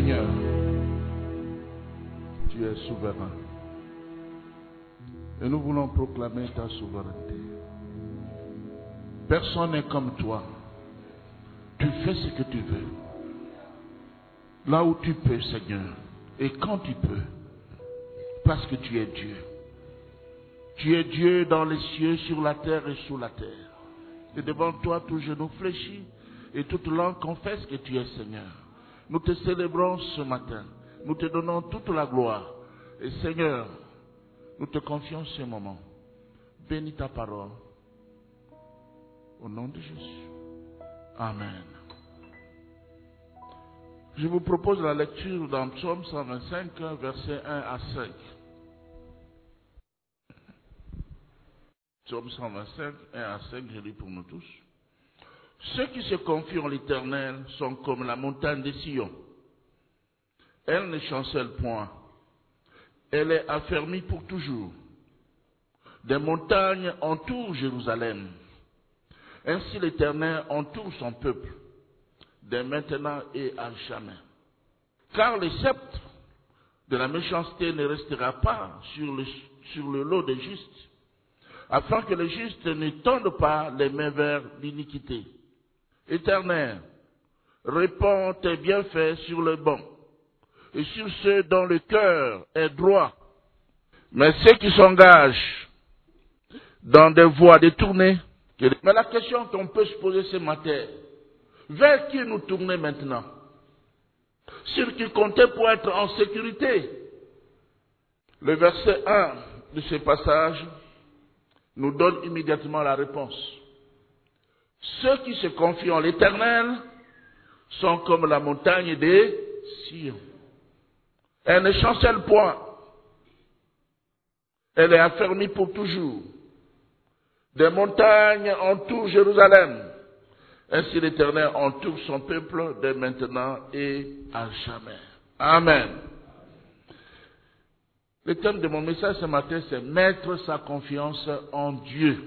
Seigneur, tu es souverain. Et nous voulons proclamer ta souveraineté. Personne n'est comme toi. Tu fais ce que tu veux. Là où tu peux, Seigneur. Et quand tu peux. Parce que tu es Dieu. Tu es Dieu dans les cieux, sur la terre et sous la terre. Et devant toi, tout genou fléchit et toute langue confesse que tu es Seigneur. Nous te célébrons ce matin. Nous te donnons toute la gloire. Et Seigneur, nous te confions ce moment. Bénis ta parole. Au nom de Jésus. Amen. Je vous propose la lecture dans Psaume 125, versets 1 à 5. Psaume 125, 1 à 5, je lis pour nous tous. Ceux qui se confient en l'Éternel sont comme la montagne de Sion. Elle ne chancelle point. Elle est affermie pour toujours. Des montagnes entourent Jérusalem. Ainsi l'Éternel entoure son peuple, dès maintenant et à jamais. Car le sceptre de la méchanceté ne restera pas sur le lot des justes, afin que les justes ne tendent pas les mains vers l'iniquité. Éternel, répands tes bienfaits sur les bons et sur ceux dont le cœur est droit. Mais ceux qui s'engagent dans des voies détournées. Mais la question qu'on peut se poser ce matin, vers qui nous tourner maintenant? Sur qui compter pour être en sécurité? Le verset 1 de ce passage nous donne immédiatement la réponse. Ceux qui se confient en l'Éternel sont comme la montagne de Sion. Elle ne chancelle point. Elle est affermie pour toujours. Des montagnes entourent Jérusalem. Ainsi l'Éternel entoure son peuple dès maintenant et à jamais. Amen. Le thème de mon message ce matin, c'est mettre sa confiance en Dieu.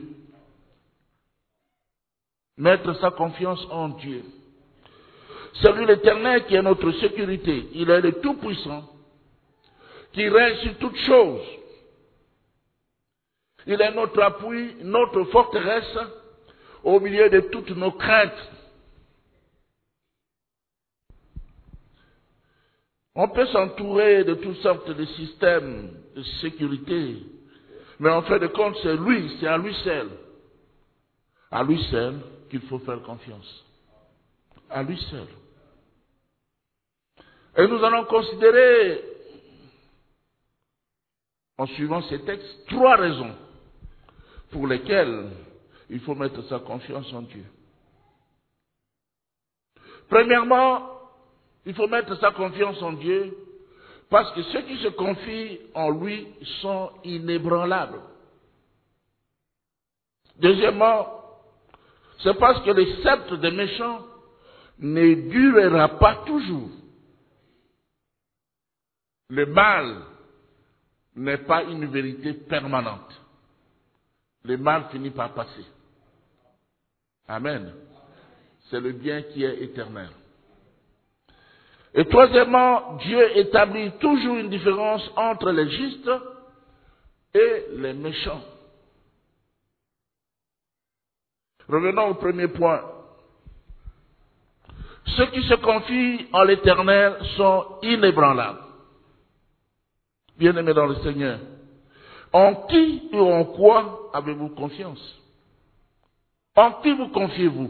Mettre sa confiance en Dieu. C'est lui l'Éternel qui est notre sécurité. Il est le Tout-Puissant, qui règne sur toutes choses. Il est notre appui, notre forteresse, au milieu de toutes nos craintes. On peut s'entourer de toutes sortes de systèmes de sécurité, mais en fin de compte, c'est à lui seul qu'il faut faire confiance. À lui seul. Et nous allons considérer, en suivant ces textes, 3 raisons pour lesquelles il faut mettre sa confiance en Dieu. Premièrement, il faut mettre sa confiance en Dieu parce que ceux qui se confient en lui sont inébranlables. Deuxièmement, c'est parce que le sceptre des méchants ne durera pas toujours. Le mal n'est pas une vérité permanente. Le mal finit par passer. Amen. C'est le bien qui est éternel. Et troisièmement, Dieu établit toujours une différence entre les justes et les méchants. Revenons au premier point. Ceux qui se confient en l'Éternel sont inébranlables. Bien-aimés dans le Seigneur, en qui ou en quoi avez-vous confiance? En qui vous confiez-vous?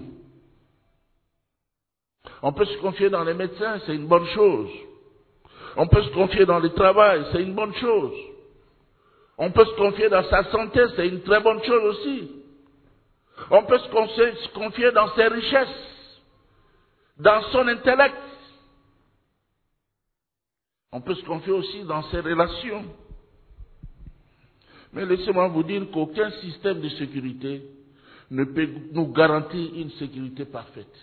On peut se confier dans les médecins, c'est une bonne chose. On peut se confier dans le travail, c'est une bonne chose. On peut se confier dans sa santé, c'est une très bonne chose aussi. On peut se confier dans ses richesses, dans son intellect. On peut se confier aussi dans ses relations. Mais laissez-moi vous dire qu'aucun système de sécurité ne peut nous garantir une sécurité parfaite.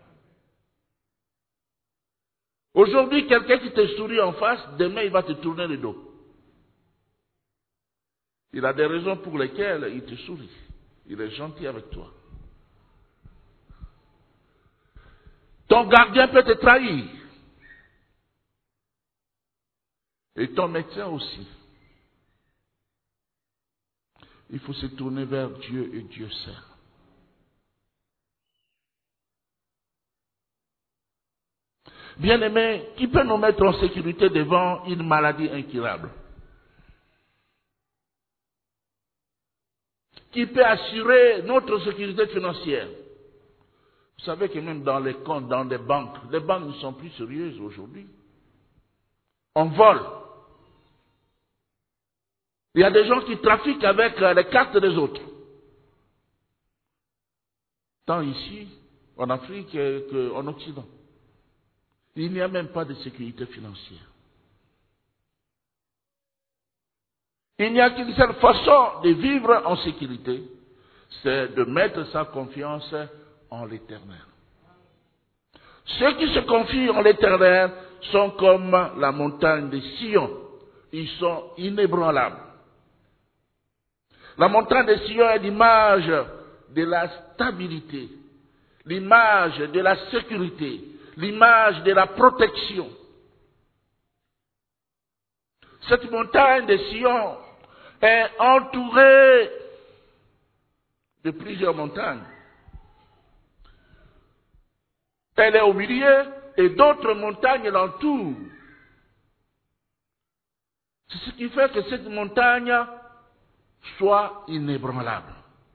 Aujourd'hui, quelqu'un qui te sourit en face, demain il va te tourner le dos. Il a des raisons pour lesquelles il te sourit. Il est gentil avec toi. Ton gardien peut te trahir. Et ton médecin aussi. Il faut se tourner vers Dieu et Dieu seul. Bien-aimé, qui peut nous mettre en sécurité devant une maladie incurable? Qui peut assurer notre sécurité financière? Vous savez que même dans les comptes, dans les banques ne sont plus sérieuses aujourd'hui. On vole. Il y a des gens qui trafiquent avec les cartes des autres. Tant ici, en Afrique qu'en Occident. Il n'y a même pas de sécurité financière. Il n'y a qu'une seule façon de vivre en sécurité, c'est de mettre sa confiance en l'Éternel. Ceux qui se confient en l'Éternel sont comme la montagne de Sion. Ils sont inébranlables. La montagne de Sion est l'image de la stabilité, l'image de la sécurité, l'image de la protection. Cette montagne de Sion est entourée de plusieurs montagnes. Elle est au milieu et d'autres montagnes l'entourent. C'est ce qui fait que cette montagne soit inébranlable.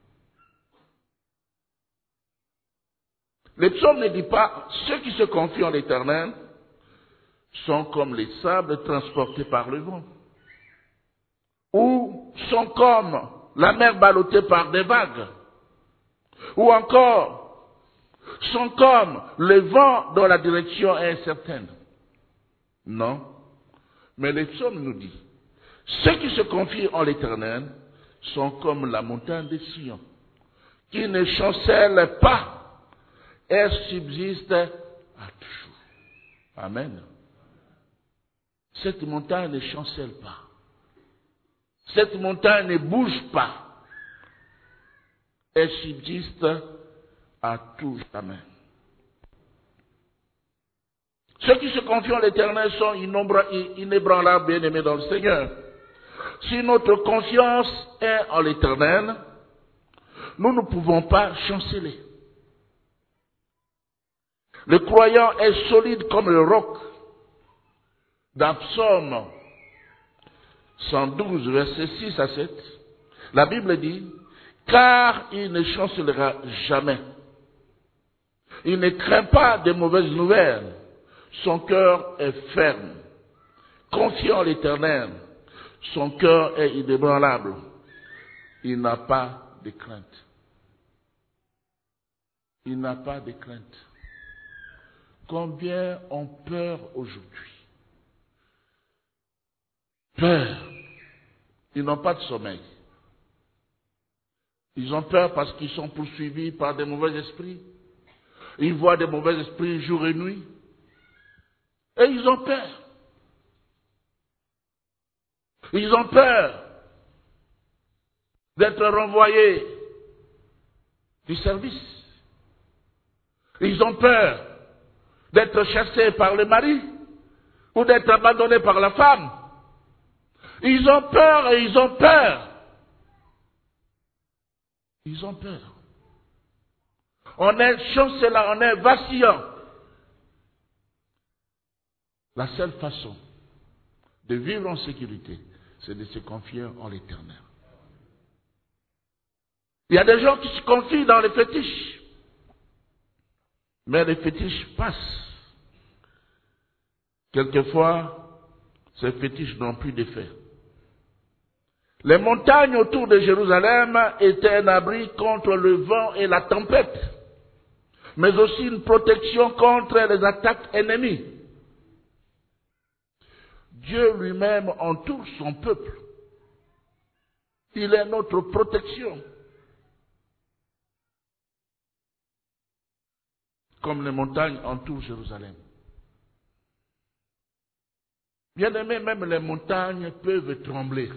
Le psaume ne dit pas, ceux qui se confient en l'Éternel sont comme les sables transportés par le vent, ou sont comme la mer ballottée par des vagues, ou encore sont comme le vent dont la direction est incertaine. Non, mais le psaume nous dit, ceux qui se confient en l'Éternel sont comme la montagne de Sion, qui ne chancelle pas, elle subsiste à toujours. Amen. Cette montagne ne chancelle pas. Cette montagne ne bouge pas. Elle subsiste à tout jamais. Ceux qui se confient en l'Éternel sont inébranlables, bien-aimés dans le Seigneur. Si notre confiance est en l'Éternel, nous ne pouvons pas chanceler. Le croyant est solide comme le roc. Dans Psaume 112, versets 6 à 7, la Bible dit, car il ne chancelera jamais. Il ne craint pas de mauvaises nouvelles. Son cœur est ferme. Confiant en l'Éternel, son cœur est inébranlable. Il n'a pas de crainte. Il n'a pas de crainte. Combien ont peur aujourd'hui? Peur. Ils n'ont pas de sommeil. Ils ont peur parce qu'ils sont poursuivis par des mauvais esprits. Ils voient des mauvais esprits jour et nuit. Et ils ont peur. Ils ont peur d'être renvoyés du service. Ils ont peur d'être chassés par le mari ou d'être abandonnés par la femme. Ils ont peur et ils ont peur. Ils ont peur. On est chancelant, on est vacillant. La seule façon de vivre en sécurité, c'est de se confier en l'Éternel. Il y a des gens qui se confient dans les fétiches. Mais les fétiches passent. Quelquefois, ces fétiches n'ont plus d'effet. Les montagnes autour de Jérusalem étaient un abri contre le vent et la tempête, mais aussi une protection contre les attaques ennemies. Dieu lui-même entoure son peuple. Il est notre protection. Comme les montagnes entourent Jérusalem. Bien aimé, même les montagnes peuvent trembler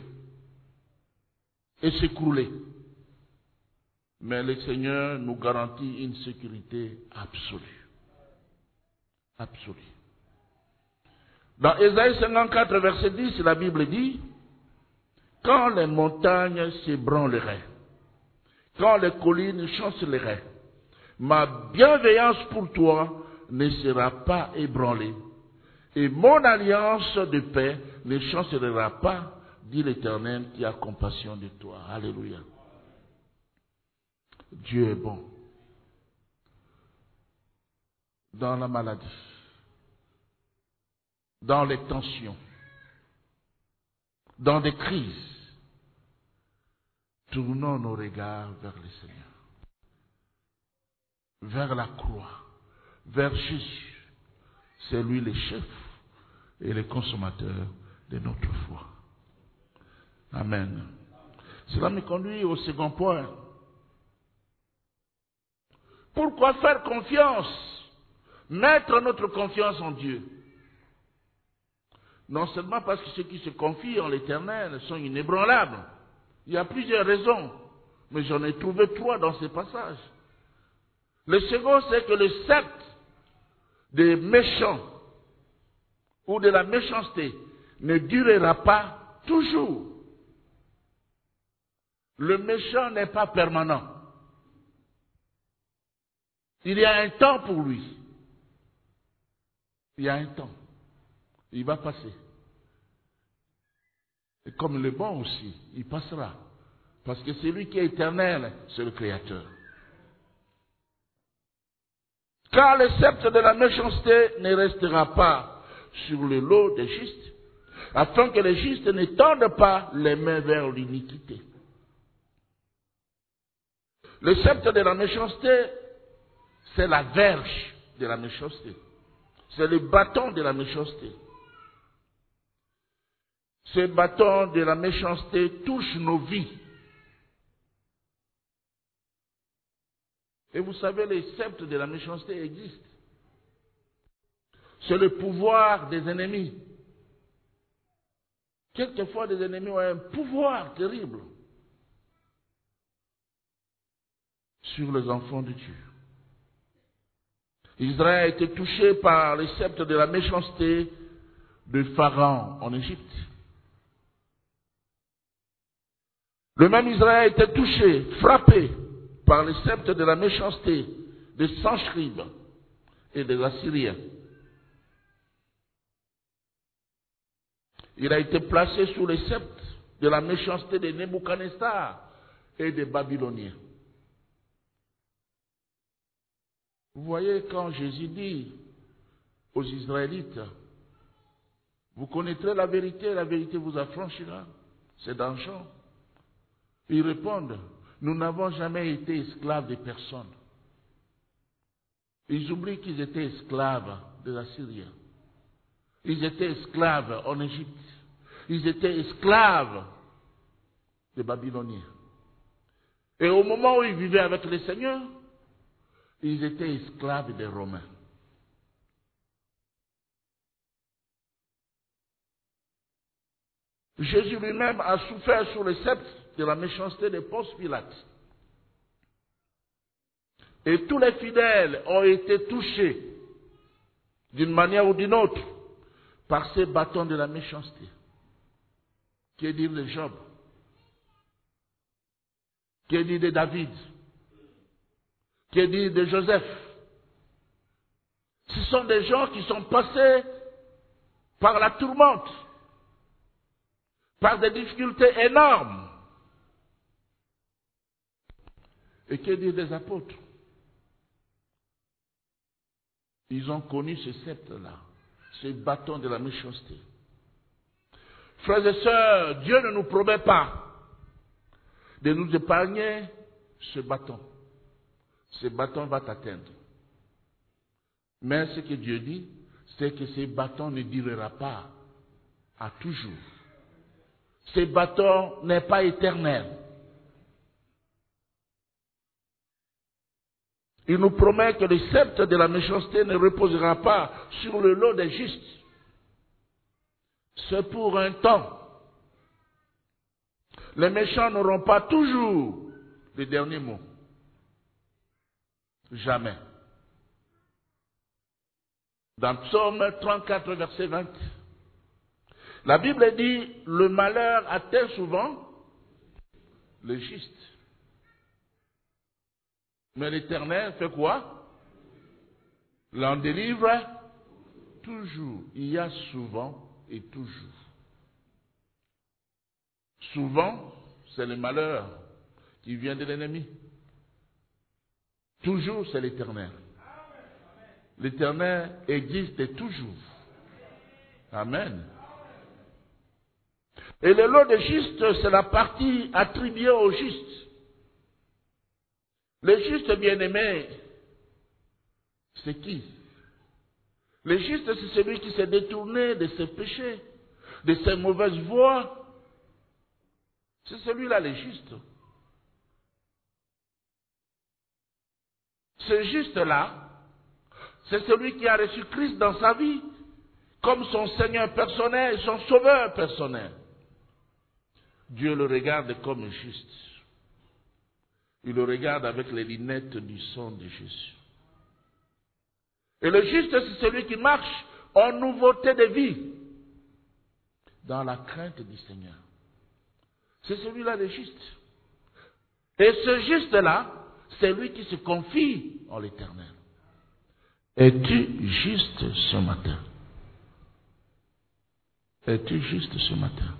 et s'écrouler. Mais le Seigneur nous garantit une sécurité absolue. Absolue. Dans Ésaïe 54, verset 10, la Bible dit, « Quand les montagnes s'ébranleraient, quand les collines chancelleraient, ma bienveillance pour toi ne sera pas ébranlée, et mon alliance de paix ne chancellera pas, dit l'Éternel qui a compassion de toi. » Alléluia. Dieu est bon. Dans la maladie, dans les tensions, dans des crises, tournons nos regards vers le Seigneur, vers la croix, vers Jésus. C'est lui le chef et le consommateur de notre foi. Amen. Cela me conduit au second point. Pourquoi faire confiance, mettre notre confiance en Dieu? Non seulement parce que ceux qui se confient en l'Éternel sont inébranlables. Il y a plusieurs raisons, mais j'en ai trouvé 3 dans ces passages. Le second, c'est que le sceptre des méchants ou de la méchanceté ne durera pas toujours. Le méchant n'est pas permanent. Il y a un temps pour lui. Il y a un temps. Il va passer. Et comme le bon aussi, il passera. Parce que c'est lui qui est éternel, c'est le Créateur. Car le sceptre de la méchanceté ne restera pas sur le lot des justes, afin que les justes ne tendent pas les mains vers l'iniquité. Le sceptre de la méchanceté, c'est la verge de la méchanceté. C'est le bâton de la méchanceté. Ce bâton de la méchanceté touche nos vies. Et vous savez, les sceptres de la méchanceté existent. C'est le pouvoir des ennemis. Quelquefois, des ennemis ont un pouvoir terrible sur les enfants de Dieu. Israël a été touché par les sceptres de la méchanceté de Pharaon en Égypte. Le même Israël a été touché, frappé par les sceptres de la méchanceté des Sancherib et des Assyriens. Il a été placé sous les sceptres de la méchanceté de Nebuchadnezzar et des Babyloniens. Vous voyez, quand Jésus dit aux Israélites, vous connaîtrez la vérité vous affranchira, c'est dans Jean. Ils répondent, nous n'avons jamais été esclaves de personne. Ils oublient qu'ils étaient esclaves des Assyriens. Ils étaient esclaves en Égypte. Ils étaient esclaves des Babyloniens. Et au moment où ils vivaient avec le Seigneur, ils étaient esclaves des Romains. Jésus lui-même a souffert sous le sceptre de la méchanceté de Ponce Pilate. Et tous les fidèles ont été touchés d'une manière ou d'une autre par ces bâtons de la méchanceté. Que dire de Job? Que dire de David? Que dire de Joseph? Ce sont des gens qui sont passés par la tourmente, par des difficultés énormes. Et que dire des apôtres? Ils ont connu ce sceptre-là, ce bâton de la méchanceté. Frères et sœurs, Dieu ne nous promet pas de nous épargner ce bâton. Ce bâton va t'atteindre. Mais ce que Dieu dit, c'est que ce bâton ne durera pas à toujours. Ce bâton n'est pas éternel. Il nous promet que le sceptre de la méchanceté ne reposera pas sur le lot des justes. C'est pour un temps. Les méchants n'auront pas toujours le dernier mot. Jamais. Dans Psaume 34, verset 20, La Bible dit, le malheur atteint souvent le juste. Mais l'Éternel fait quoi? L'en délivre toujours. Il y a souvent et toujours. Souvent, c'est le malheur qui vient de l'ennemi. Toujours, c'est l'Éternel. L'Éternel existe toujours. Amen. Et le lot des justes, c'est la partie attribuée aux justes. Les justes bien-aimés, c'est qui? Le juste, c'est celui qui s'est détourné de ses péchés, de ses mauvaises voies. C'est celui-là, le juste. Ce juste-là, c'est celui qui a reçu Christ dans sa vie, comme son Seigneur personnel, son Sauveur personnel. Dieu le regarde comme juste. Il le regarde avec les lunettes du sang de Jésus. Et le juste, c'est celui qui marche en nouveauté de vie, dans la crainte du Seigneur. C'est celui-là le juste. Et ce juste-là, c'est lui qui se confie en l'Éternel. Es-tu juste ce matin? Es-tu juste ce matin?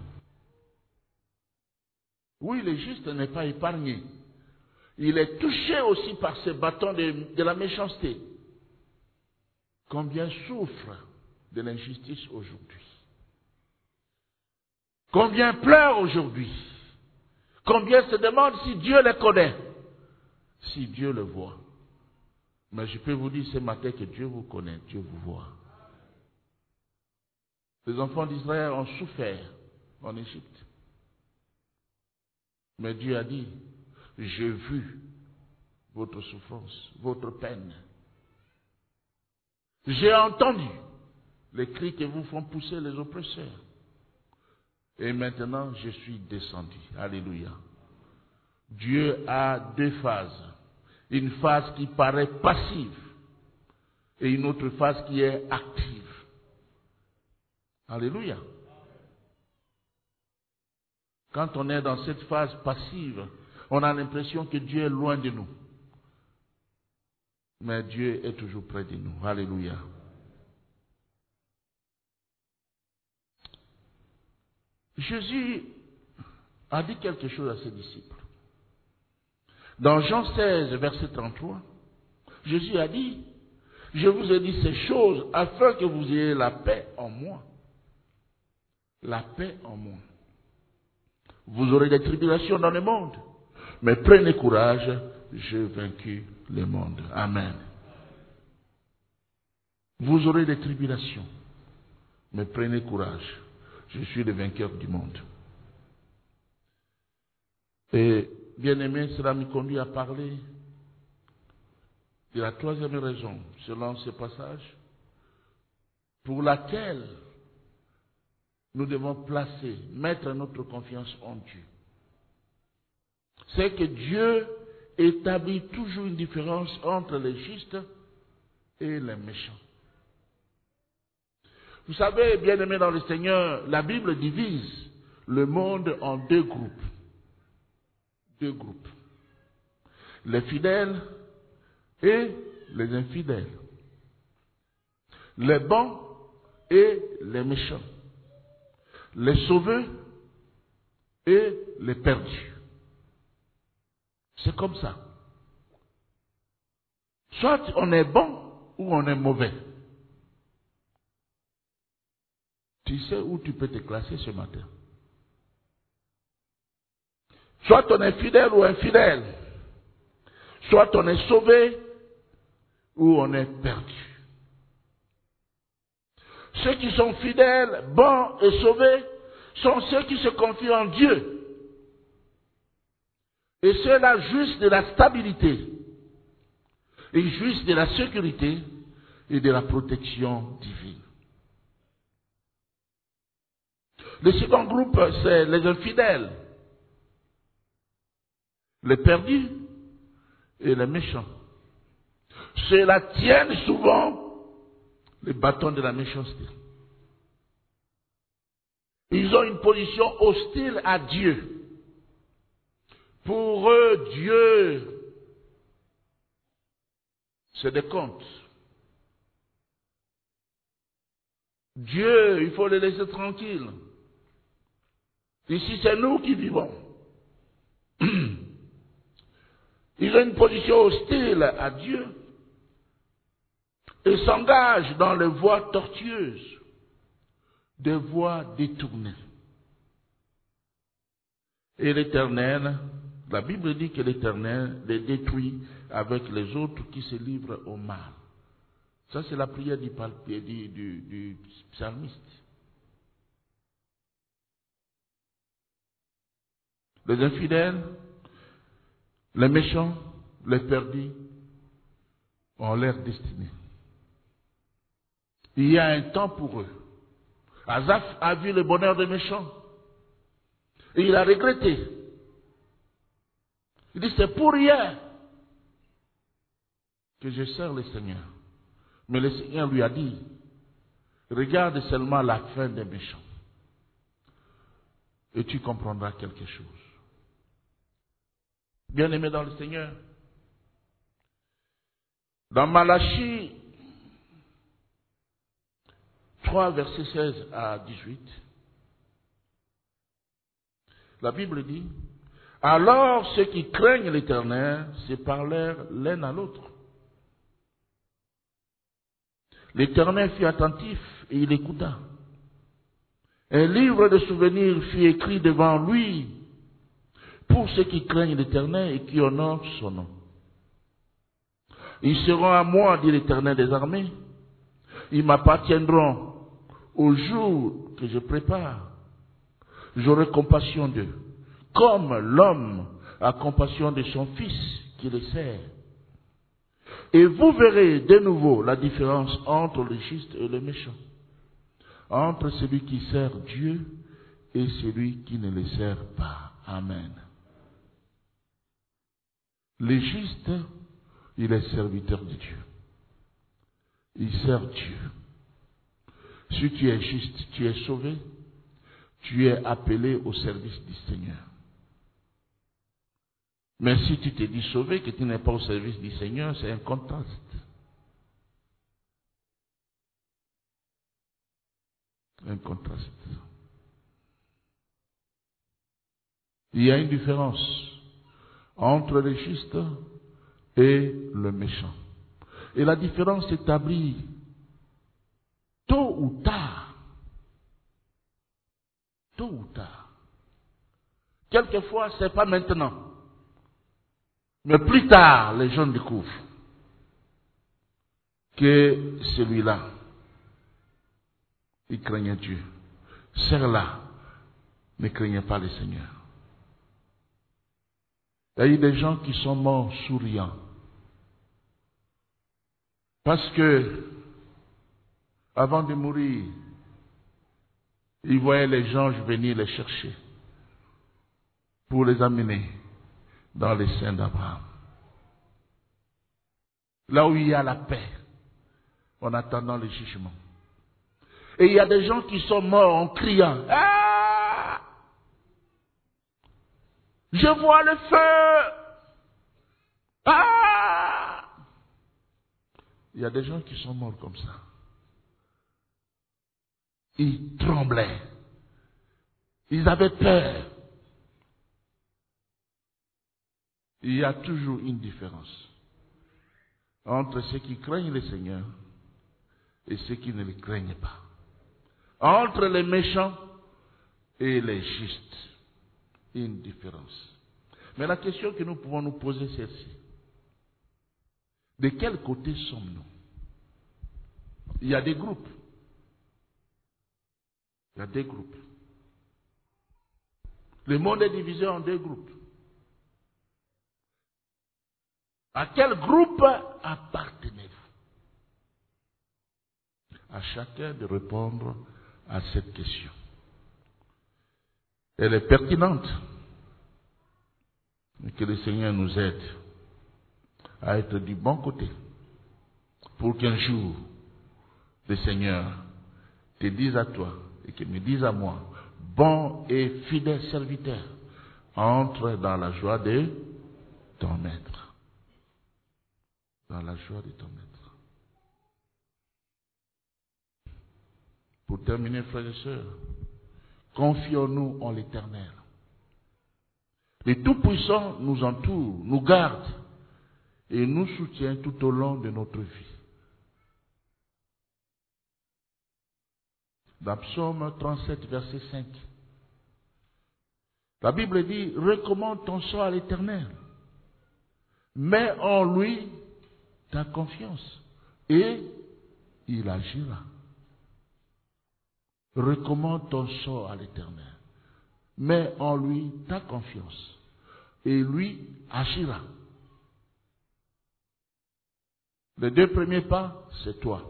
Oui, le juste n'est pas épargné. Il est touché aussi par ce bâton de la méchanceté. Combien souffre de l'injustice aujourd'hui? Combien pleure aujourd'hui? Combien se demande si Dieu les connaît? Si Dieu le voit. Mais je peux vous dire ce matin que Dieu vous connaît, Dieu vous voit. Les enfants d'Israël ont souffert en Égypte. Mais Dieu a dit, j'ai vu votre souffrance, votre peine. J'ai entendu les cris que vous font pousser les oppresseurs. Et maintenant, je suis descendu. Alléluia. Dieu a deux phases. Une phase qui paraît passive et une autre phase qui est active. Alléluia. Quand on est dans cette phase passive, on a l'impression que Dieu est loin de nous. Mais Dieu est toujours près de nous. Alléluia. Jésus a dit quelque chose à ses disciples. Dans Jean 16, verset 33, Jésus a dit, je vous ai dit ces choses afin que vous ayez la paix en moi. La paix en moi. Vous aurez des tribulations dans le monde, mais prenez courage, j'ai vaincu le monde. Amen. Vous aurez des tribulations, mais prenez courage, je suis le vainqueur du monde. Et bien aimé, cela me conduit à parler de la troisième raison, selon ce passage, pour laquelle nous devons mettre notre confiance en Dieu. C'est que Dieu établit toujours une différence entre les justes et les méchants. Vous savez, bien aimé dans le Seigneur, la Bible divise le monde en deux groupes. Deux groupes. Les fidèles et les infidèles. Les bons et les méchants. Les sauvés et les perdus. C'est comme ça. Soit on est bon ou on est mauvais. Tu sais où tu peux te classer ce matin. Soit on est fidèle ou infidèle. Soit on est sauvé ou on est perdu. Ceux qui sont fidèles, bons et sauvés sont ceux qui se confient en Dieu. Et ceux-là jouissent de la stabilité. Ils jouissent de la sécurité et de la protection divine. Le second groupe, c'est les infidèles, les perdus et les méchants. Ceux-là tiennent souvent les bâtons de la méchanceté. Ils ont une position hostile à Dieu. Pour eux, Dieu, c'est des contes. Dieu, il faut les laisser tranquilles. Ici, c'est nous qui vivons. Ils ont une position hostile à Dieu et s'engagent dans les voies tortueuses, des voies détournées. Et l'Éternel, la Bible dit que l'Éternel les détruit avec les autres qui se livrent au mal. Ça, c'est la prière du psalmiste. Les infidèles, les méchants, les perdus ont leur destinée. Il y a un temps pour eux. Asaph a vu le bonheur des méchants. Et il a regretté. Il dit, c'est pour rien que je sers le Seigneur. Mais le Seigneur lui a dit, regarde seulement la fin des méchants. Et tu comprendras quelque chose. Bien-aimé dans le Seigneur, dans Malachie 3, versets 16 à 18, la Bible dit, alors ceux qui craignent l'Éternel se parlèrent l'un à l'autre. L'Éternel fut attentif et il écouta. Un livre de souvenirs fut écrit devant lui pour ceux qui craignent l'Éternel et qui honorent son nom. Ils seront à moi, dit l'Éternel des armées. Ils m'appartiendront au jour que je prépare. J'aurai compassion d'eux, comme l'homme a compassion de son fils qui le sert. Et vous verrez de nouveau la différence entre le juste et le méchant, entre celui qui sert Dieu et celui qui ne le sert pas. Amen. Le juste, il est serviteur de Dieu. Il sert Dieu. Si tu es juste, tu es sauvé, tu es appelé au service du Seigneur. Mais si tu te dis sauvé, que tu n'es pas au service du Seigneur, c'est un contraste. Un contraste. Il y a une différence entre le juste et le méchant. Et la différence s'établit tôt ou tard. Tôt ou tard. Quelquefois, ce n'est pas maintenant. Mais plus tard, les gens découvrent que celui-là, il craignait Dieu. Ceux-là ne craignaient pas le Seigneur. Il y a eu des gens qui sont morts souriants. Parce que, avant de mourir, ils voyaient les anges venir les chercher pour les amener dans les seins d'Abraham. Là où il y a la paix, en attendant le jugement. Et il y a des gens qui sont morts en criant, « Ah! Je vois le feu! Ah! » Il y a des gens qui sont morts comme ça. Ils tremblaient. Ils avaient peur. Il y a toujours une différence entre ceux qui craignent le Seigneur et ceux qui ne le craignent pas. Entre les méchants et les justes. Une différence. Mais la question que nous pouvons nous poser, c'est celle-ci. De quel côté sommes-nous? Il y a des groupes. Il y a des groupes. Le monde est divisé en deux groupes. À quel groupe appartenez-vous? À chacun de répondre à cette question. Elle est pertinente. Et que le Seigneur nous aide à être du bon côté. Pour qu'un jour, le Seigneur te dise à toi et qu'il me dise à moi, bon et fidèle serviteur, entre dans la joie de ton maître. Dans la joie de ton maître. Pour terminer, frères et sœurs, confions-nous en l'Éternel. Le Tout-Puissant nous entoure, nous garde et nous soutient tout au long de notre vie. Dans Psaume 37, verset 5, la Bible dit, recommande ton sort à l'Éternel. Mets en lui ta confiance et il agira. Recommande ton sort à l'Éternel. Mets en lui ta confiance et lui agira. Les deux premiers pas, c'est toi.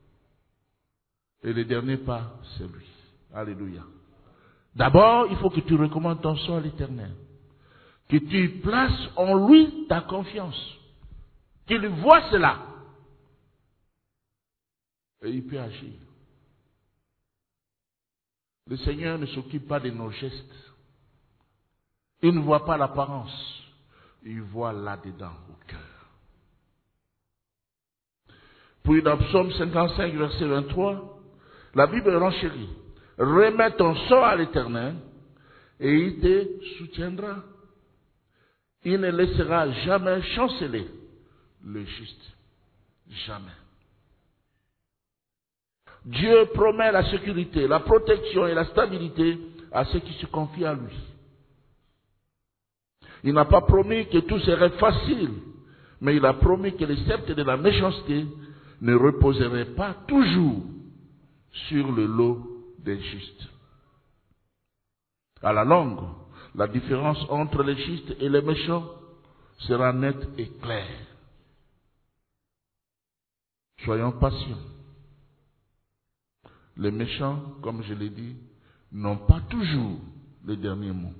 Et le dernier pas, c'est lui. Alléluia. D'abord, il faut que tu recommandes ton sort à l'Éternel. Que tu places en lui ta confiance. Qu'il voit cela. Et il peut agir. Le Seigneur ne s'occupe pas de nos gestes. Il ne voit pas l'apparence. Il voit là-dedans au cœur. Puis dans Psaume 55, verset 23, la Bible renchérit. Remets ton sort à l'Éternel et il te soutiendra. Il ne laissera jamais chanceler le juste. Jamais. Dieu promet la sécurité, la protection et la stabilité à ceux qui se confient à lui. Il n'a pas promis que tout serait facile, mais il a promis que le sceptre de la méchanceté ne reposerait pas toujours sur le lot des justes. À la longue, la différence entre les justes et les méchants sera nette et claire. Soyons patients. Les méchants, comme je l'ai dit, n'ont pas toujours le dernier mot.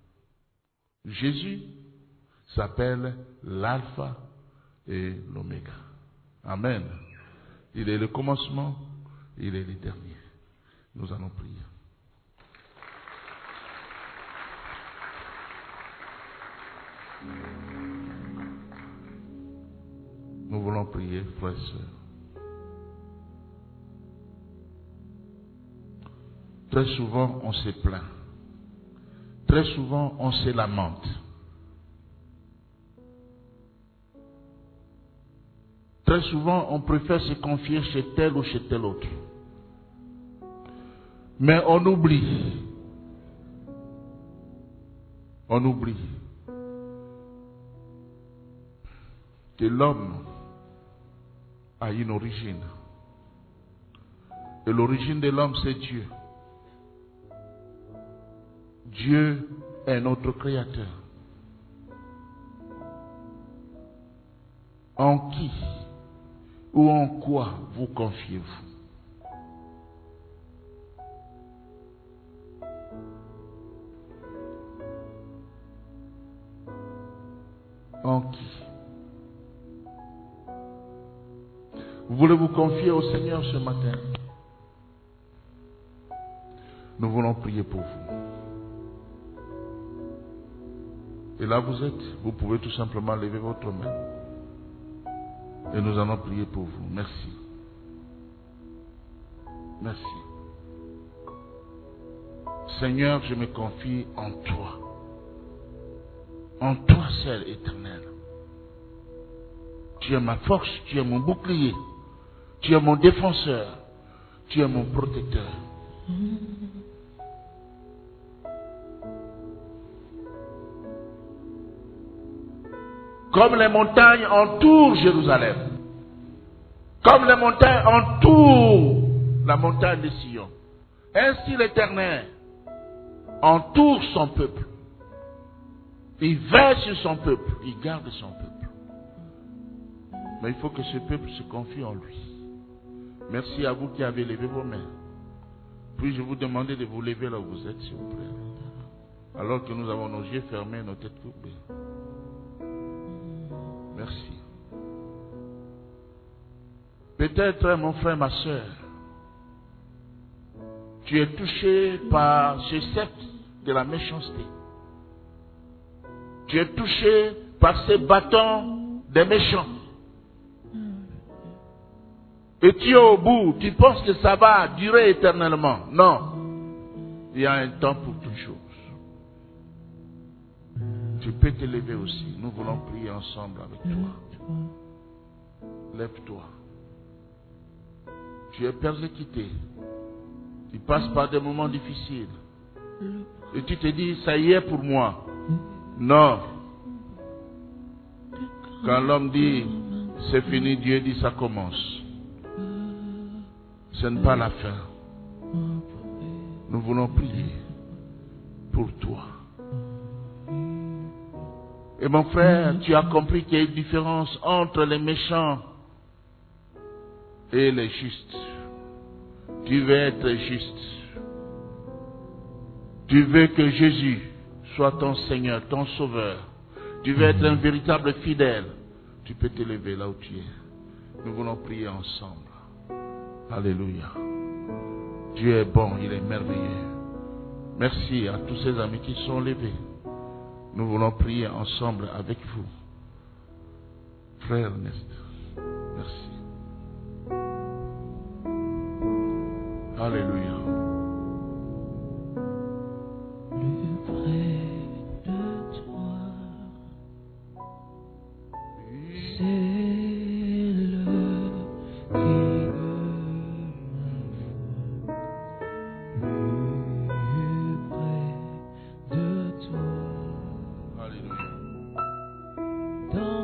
Jésus s'appelle l'alpha et l'oméga. Amen. Il est le commencement, il est le dernier. Nous allons prier. Nous voulons prier, frères et sœurs. Très souvent, on se plaint. Très souvent, on se lamente. Très souvent, on préfère se confier chez tel ou chez tel autre. Mais on oublie. On oublie que l'homme a une origine. Et l'origine de l'homme, c'est Dieu. Dieu est notre Créateur. En qui ou en quoi vous confiez-vous? En qui? Vous voulez vous confier au Seigneur ce matin? Nous voulons prier pour vous. Et là vous êtes, vous pouvez tout simplement lever votre main. Et nous allons prier pour vous. Merci. Merci. Seigneur, je me confie en toi. En toi seul, Éternel. Tu es ma force, tu es mon bouclier. Tu es mon défenseur. Tu es mon protecteur. Comme les montagnes entourent Jérusalem. Comme les montagnes entourent la montagne de Sion. Ainsi l'Éternel entoure son peuple. Il veille sur son peuple. Il garde son peuple. Mais il faut que ce peuple se confie en lui. Merci à vous qui avez levé vos mains. Puis-je vous demander de vous lever là où vous êtes, s'il vous plaît. Alors que nous avons nos yeux fermés, nos têtes courbées. Merci. Peut-être, mon frère, ma soeur, Tu es touché par ce sceptre de la méchanceté. Tu es touché par ces bâtons des méchants. Et tu es au bout, tu penses que ça va durer éternellement. Non. Il y a un temps pour toutes choses. Tu peux te lever aussi. Nous voulons prier ensemble avec toi. Lève-toi. Tu es persécuté. Tu passes par des moments difficiles. Et tu te dis, ça y est pour moi. Non. Quand l'homme dit, c'est fini, Dieu dit, ça commence. Ce n'est pas la fin. Nous voulons prier pour toi. Et mon frère, tu as compris qu'il y a une différence entre les méchants et les justes. Tu veux être juste. Tu veux que Jésus soit ton Seigneur, ton Sauveur. Tu veux être un véritable fidèle. Tu peux te lever là où tu es. Nous voulons prier ensemble. Alléluia. Dieu est bon, il est merveilleux. Merci à tous ces amis qui sont levés. Nous voulons prier ensemble avec vous. Frère Ernest, merci. Alléluia. Plus près de toi, c'est le cri de ma voix. Plus près de toi. Alléluia. Dans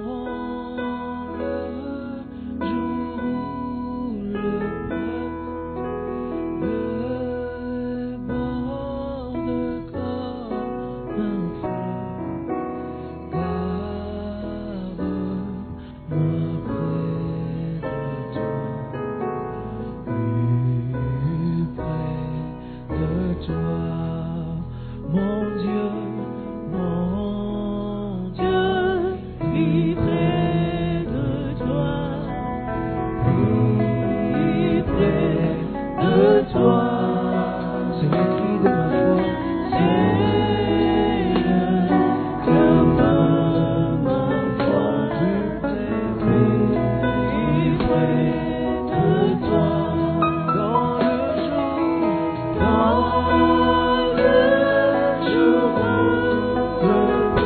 le jour où le peuple déborde comme un fleuve, garde-moi près de toi, plus près de toi, mon Dieu, plus près de toi, plus près de toi. C'est le cri de ma foi, c'est le cœur de ma foi. Plus près de toi, dans le jour où le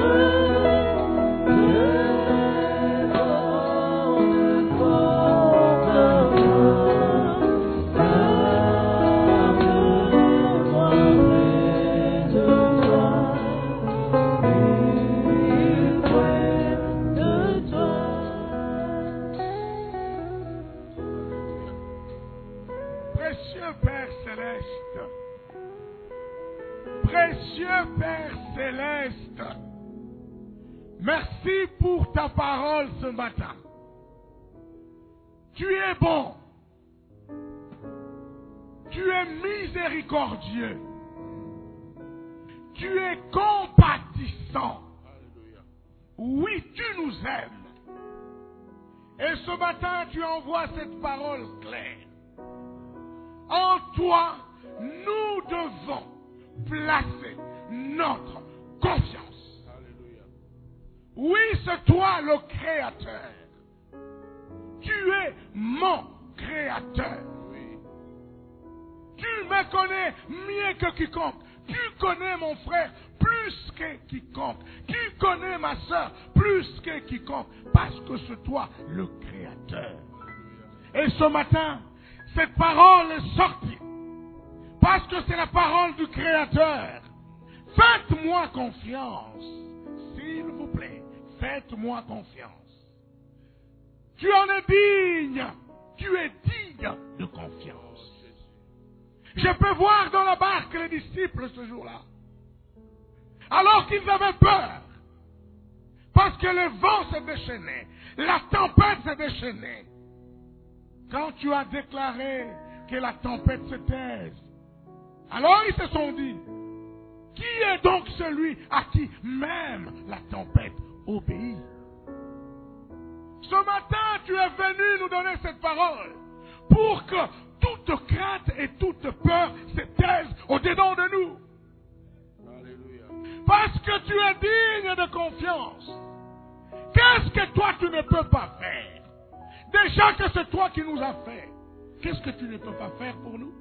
Précieux Père Céleste, précieux Père Céleste, merci pour ta parole ce matin. Tu es bon, tu es miséricordieux, tu es compatissant. Oui, tu nous aimes. Et ce matin, tu envoies cette parole claire. En toi, nous devons placer notre confiance. Oui, c'est toi le Créateur. Tu es mon Créateur. Tu me connais mieux que quiconque. Tu connais mon frère plus que quiconque. Tu connais ma soeur plus que quiconque. Parce que c'est toi le Créateur. Et ce matin, cette parole est sortie. Parce que c'est la parole du Créateur. Faites-moi confiance. S'il vous plaît, faites-moi confiance. Tu en es digne. Tu es digne de confiance. Je peux voir dans la barque les disciples ce jour-là. Alors qu'ils avaient peur. Parce que le vent s'est déchaîné. La tempête s'est déchaînée. Quand tu as déclaré que la tempête se taise, alors ils se sont dit, qui est donc celui à qui même la tempête obéit? Ce matin, tu es venu nous donner cette parole pour que toute toute crainte et toute peur se taisent au-dedans de nous. Parce que tu es digne de confiance. Qu'est-ce que toi tu ne peux pas faire? Déjà que c'est toi qui nous as fait. Qu'est-ce que tu ne peux pas faire pour nous?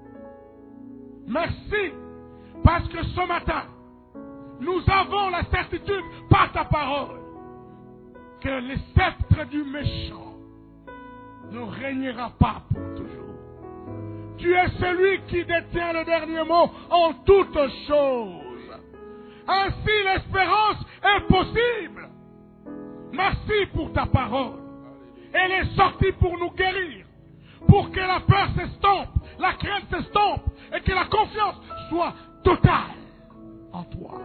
Merci. Parce que ce matin, nous avons la certitude par ta parole que le sceptre du méchant ne régnera pas pour toujours. Tu es celui qui détient le dernier mot en toutes choses. Ainsi l'espérance est possible. Merci pour ta parole. Elle est sortie pour nous guérir, pour que la peur s'estompe, la crainte s'estompe et que la confiance soit totale en toi.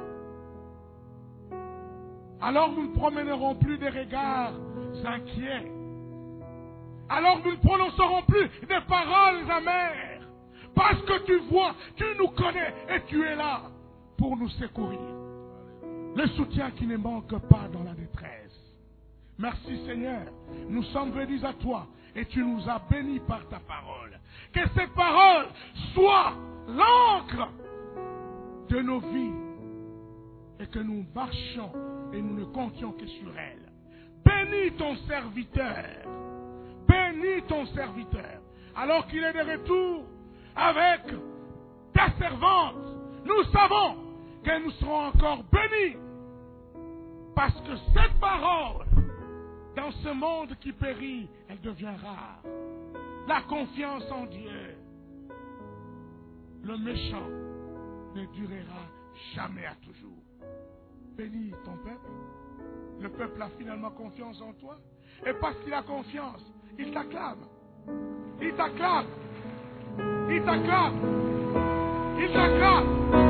Alors nous ne promènerons plus des regards inquiets. Alors nous ne prononcerons plus des paroles amères. Parce que tu vois, tu nous connais et tu es là pour nous secourir. Le soutien qui ne manque pas dans la détresse. Merci Seigneur, nous sommes venus à toi et tu nous as bénis par ta parole. Que cette parole soit l'encre de nos vies et que nous marchions et nous ne comptions que sur elle. Bénis ton serviteur. Bénis ton serviteur. Alors qu'il est de retour avec ta servante, nous savons que nous serons encore bénis. Parce que cette parole, dans ce monde qui périt, elle devient rare. La confiance en Dieu. Le méchant ne durera jamais à toujours. Bénis ton peuple. Le peuple a finalement confiance en toi. Et parce qu'il a confiance, il t'acclame. Il t'acclame. Il t'acclame. Il t'acclame.